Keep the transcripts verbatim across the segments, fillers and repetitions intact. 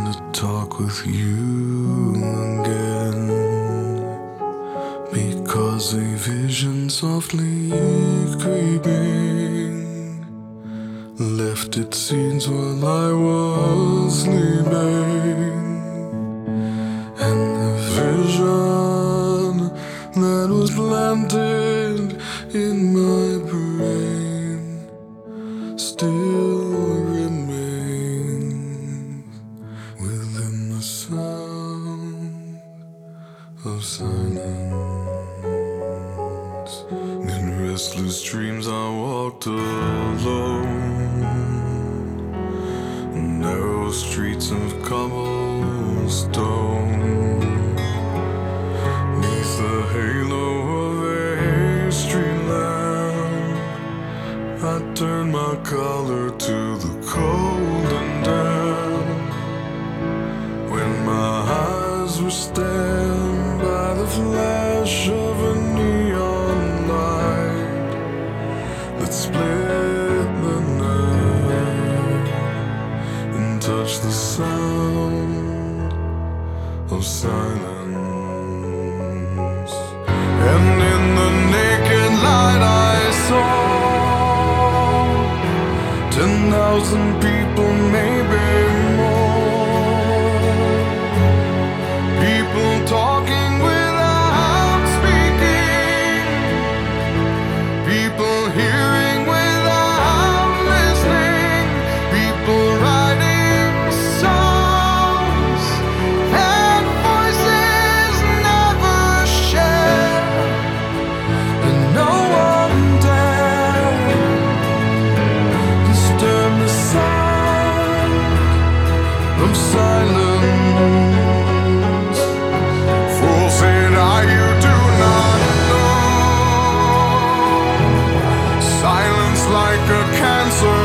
to talk with you again, because a vision softly creeping left its seeds while I was sleeping, and the vision that was planted in my brain still remains within the sound of silence. In restless dreams I walked alone, narrow streets of cobblestone, neath the halo of a street lamp. I turned my collar to the cold and damp, when my eyes were stabbed by the flash of a neon light that split the night and touched the sound of silence. And in the naked light I saw ten thousand people, maybe more, people talking without speaking, people hearing without listening, people writing songs that voices never share, and no one dared disturb the sound of silence. Fool, said I, you do not know. Silence like a cancer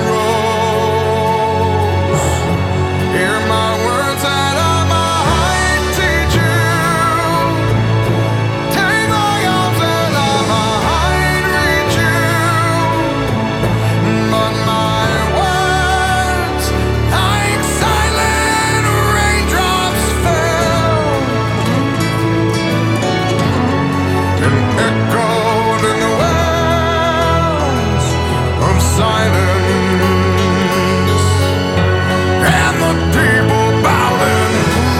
grows. Hear my words that I might teach you. Take my arms that I might reach you. But my words, like silent raindrops, fell and echoed in the wells of silence. And the people bowed and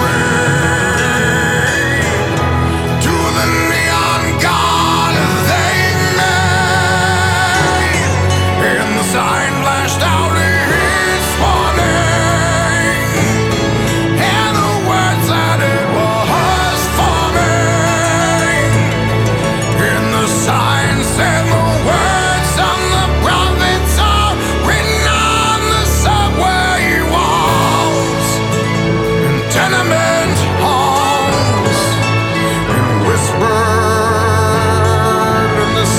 prayed to the neon god they made, and the sign flashed out its warning, and the words that it was forming. And the sign said the words of the prophets are written on the subway walls and tenement halls, and whispered in the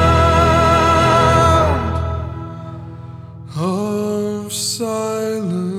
sound of silence.